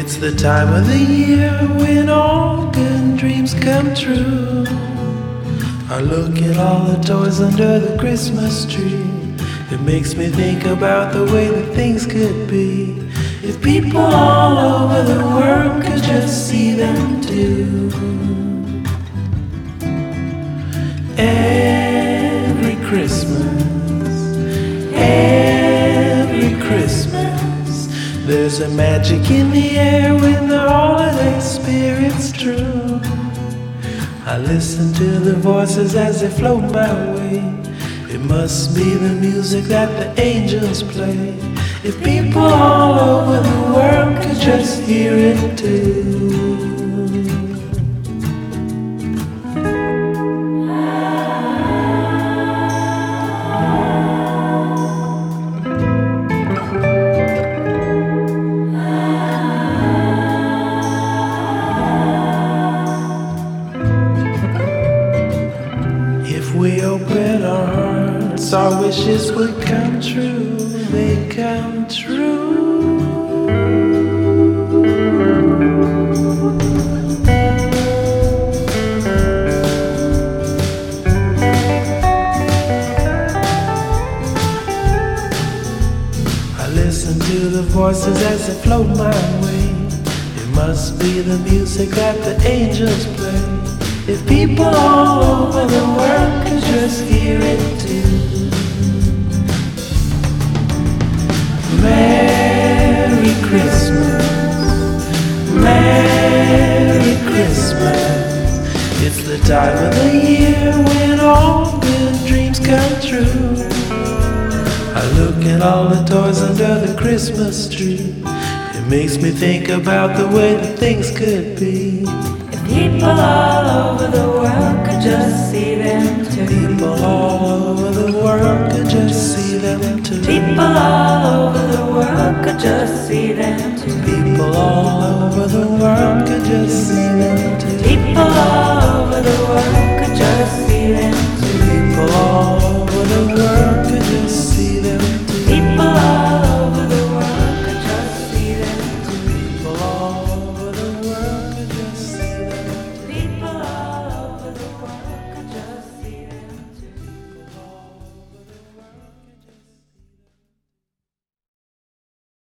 It's the time of the year when all good dreams come true. I look at all the toys under the Christmas tree. It makes me think about the way that things could be if people all over the world could just see them too. Every Christmas, there's a magic in the air when the holiday spirit's true. I listen to the voices as they float my way. It must be the music that the angels play. If people all over the world could just hear it too. If we open our hearts, our wishes would come true. They come true. I listen to the voices as they float my way. It must be the music that the angels play. If people all over the world could just hear it too. Merry Christmas, Merry Christmas. It's the time of the year when all good dreams come true. I look at all the toys under the Christmas tree. It makes me think about the way that things could be. People all over the world could just see them too. People all over the world could just see them too. People all over the world could just see them too. People all over the world could just see them too. People all